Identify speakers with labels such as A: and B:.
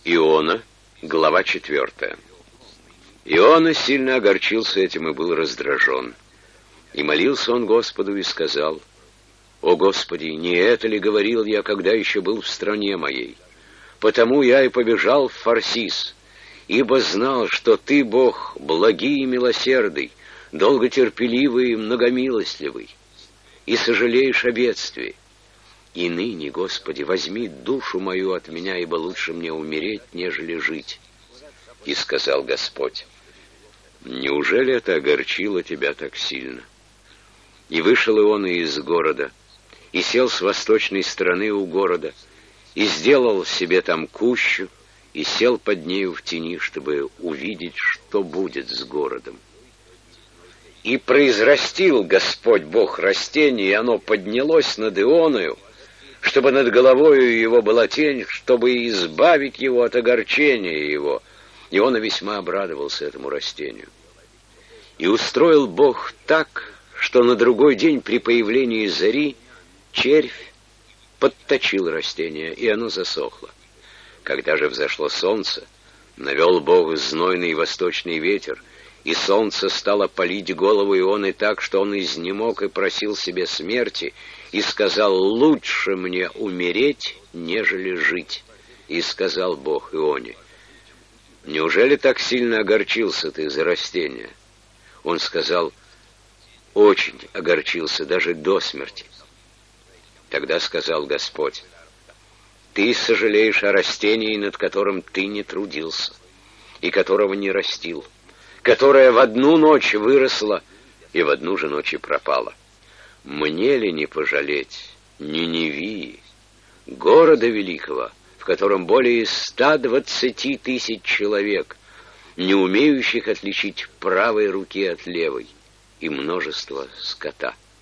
A: Иона, глава 4. Иона сильно огорчился этим и был раздражен. И молился он Господу и сказал: «О Господи, не это ли говорил я, когда еще был в стране моей? Потому я и побежал в Фарсис, ибо знал, что Ты, Бог, благий и милосердный, долготерпеливый и многомилостливый, и сожалеешь о бедствии. И ныне, Господи, возьми душу мою от меня, ибо лучше мне умереть, нежели жить». И сказал Господь: «Неужели это огорчило тебя так сильно?» И вышел Иона из города, и сел с восточной стороны у города, и сделал себе там кущу, и сел под нею в тени, чтобы увидеть, что будет с городом. И произрастил Господь Бог растение, и оно поднялось над Ионою, чтобы над головою его была тень, чтобы избавить его от огорчения его. Иона весьма обрадовался этому растению. И устроил Бог так, что на другой день при появлении зари червь подточил растение, и оно засохло. Когда же взошло солнце, навел Бог знойный восточный ветер, и солнце стало палить голову Ионы так, что он изнемог и просил себе смерти, и сказал: «Лучше мне умереть, нежели жить». И сказал Бог Ионе: «Неужели так сильно огорчился ты за растение?» Он сказал: «Очень огорчился, даже до смерти». Тогда сказал Господь: «Ты сожалеешь о растении, над которым ты не трудился, и которого не растил, которое в одну ночь выросло и в одну же ночь и пропало. Мне ли не пожалеть Ниневии, города великого, в котором более 120 тысяч человек, не умеющих отличить правой руки от левой, и множество скота?»